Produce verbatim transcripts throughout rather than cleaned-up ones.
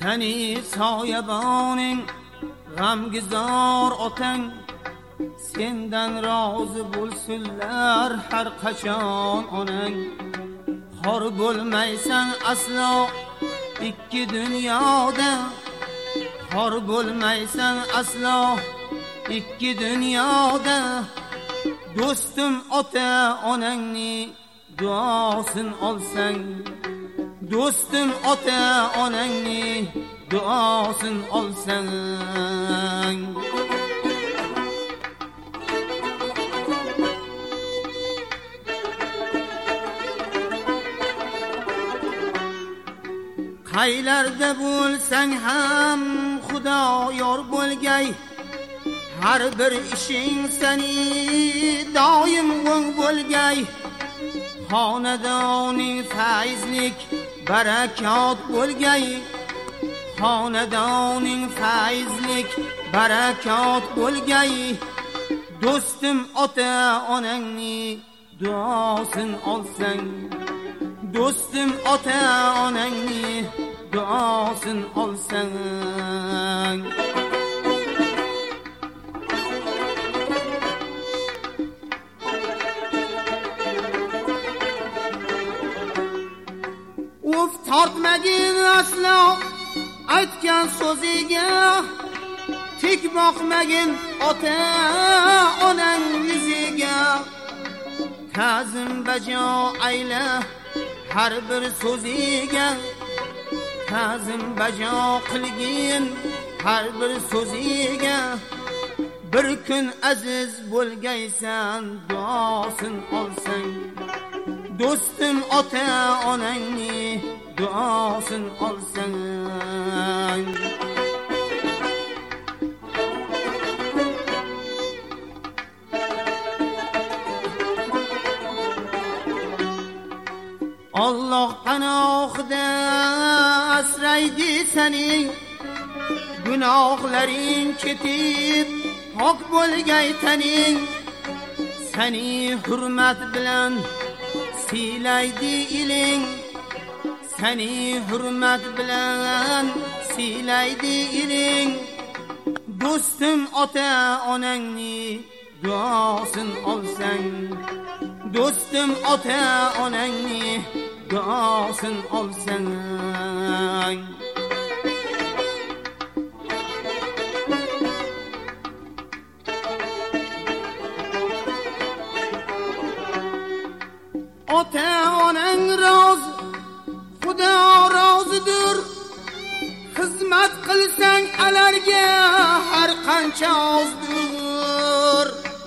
Seni soyaboning g'amgizor otang, sendan rozi bo'lsinlar har qachon onang. Xor bo'lmaysan aslo ikki dunyoda, xor bo'lmaysan aslo ikki dunyoda. Do'stim ota onangni duosin olsang, do'stim ota onangni duosin olsang. Qaylarda bo'lsang ham Xudo yor bo'lgay, har bir ishing seni doim o'ng bo'lgay. Xonadoning fayzlik barakot bo'lgay, xonadoning fayzlik barakot bo'lgay. Do'stim ota onangni duosin olsang, do'stim ota onangni duosin olsang. Uf tortmagin aslo aytgan so'ziga, tik boqmagin ota onang yuziga. Ta'zim bajo ayla har bir so'ziga, ta'zim bajo qilgin har bir so'ziga. Bir kun aziz bo'lgaysan duosin olsang, do'stim ota onangni duosin olsang. Alloh panohida asraydi seni, gunohlaring ketib pok bo'lgay taning. Seni hurmat bilan siylaydi iling, seni hurmat bilan siylaydi iling. Do'stim ota onangni duosin olsang, do'stim ota onangni duosin olsang. Ota onang rozi, Xudo rozidir. Xizmat qilsang alarga har qancha ozdir.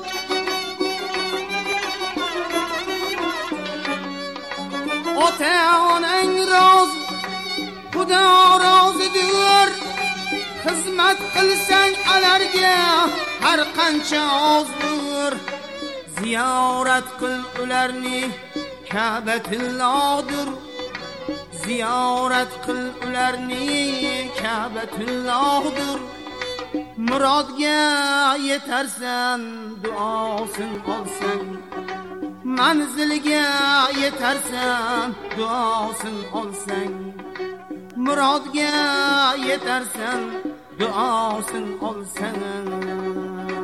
Ota onang rozi, Xudo rozidir. Xizmat qilsang alarga har qancha ozdir. Ziyorat qil ularni, Ka'batullohdir. Ziyorat qil ularni, Ka'batullohdir. Murodga yetarsan duosin olsang, manzilga yetarsan duosin olsang. Murodga yetarsan duosin olsang.